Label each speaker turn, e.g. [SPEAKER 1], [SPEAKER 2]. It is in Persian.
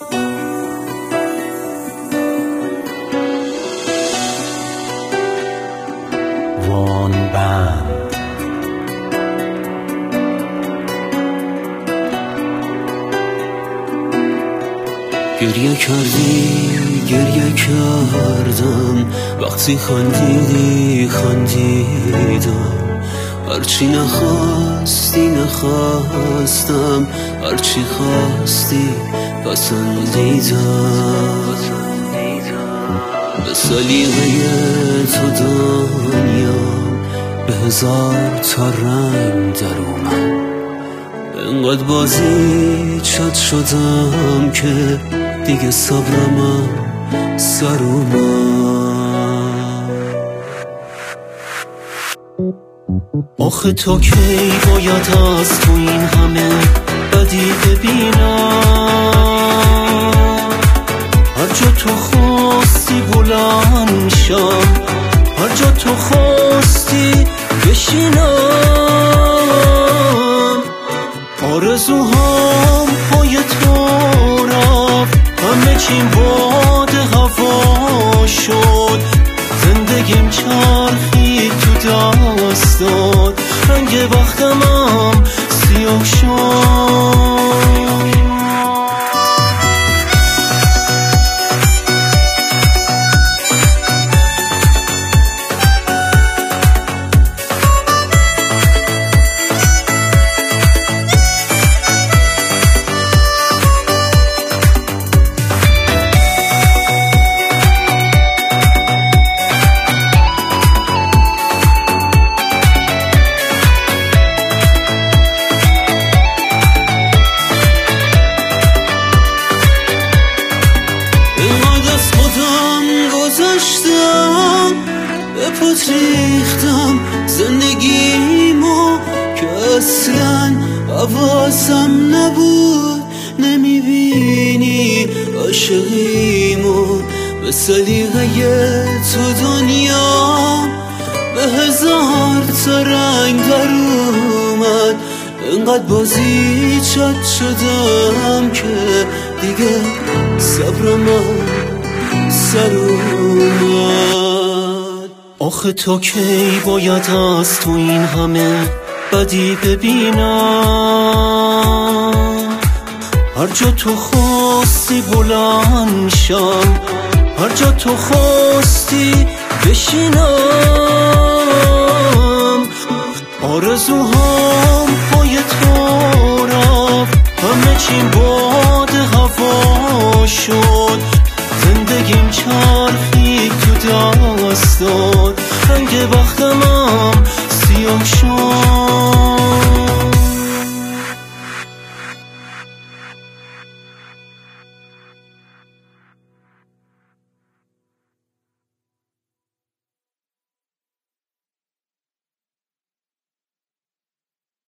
[SPEAKER 1] وان بند گریه کردی گریه کردم وقتی خندیدم هرچی نخواستی نخواستم هرچی خواستی پسندیدم به سلیقه تو دنیا به هزار تا رنگ در اومد انقدر بازی چت شدم که دیگه صبرم سر اومد آخه تو کی باید از تو این همه بدی ببینم هر جا تو خواستی بلند شم هر جا تو خواستی بشینم آرزوهام پای تو رفت همه چیم باد هوا شد زندگیم چرخید تو دستات رنگ بختمم سیاه شد به پات ریختم زندگیمو که اصلا حواسم نبود نمیبینی عاشقیمو به سلیقه تو دنیا به هزار تا رنگ در اومد انقدر بازی چت شدم که دیگه صبرم سر اومد آخه تو کی باید از تو این همه بدی ببینم هر جا تو خواستی بلند شم هر جا تو خواستی بشینم آرزوهام